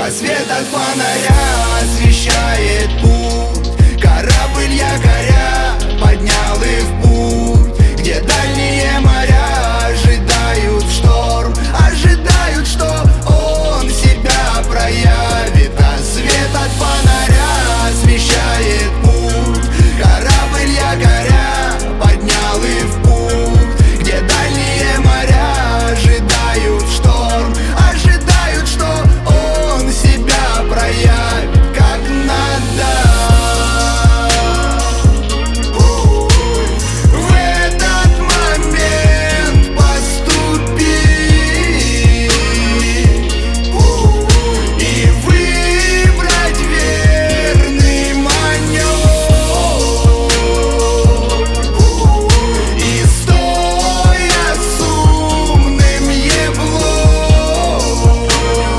А свет от фонаря освещает путь. Корабль якоря поднял и в путь, где дальние моря ожидают шторм, ожидают, что он себя проявит. А свет от фонаря освещает путь. Корабль якоря поднял и в путь, где дальние моря ожидают шторм, ожидают, что он себя проявит как надо. В этот момент поступи и выбрать верный маневр. И стоя с умным еблом,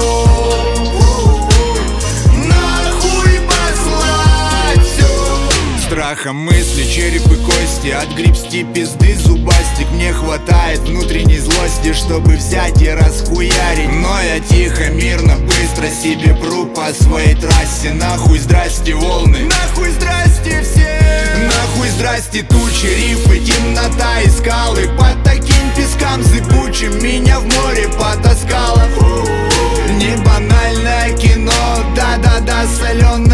нахуй послать все. Страхом мысли, череп и кости, отгребсти пизды зубастик. Мне хватает внутренней злости, чтобы взять и расхуярить. Но я тихо, мирно, быстро себе пру по своей трассе. Нахуй здрасте волны, нахуй здрасте все. Нахуй здрасте тучи, рифы, темнота и скалы. Под таким пескам зыбучим меня в море потаскало. Не банальное кино, да-да-да, соленый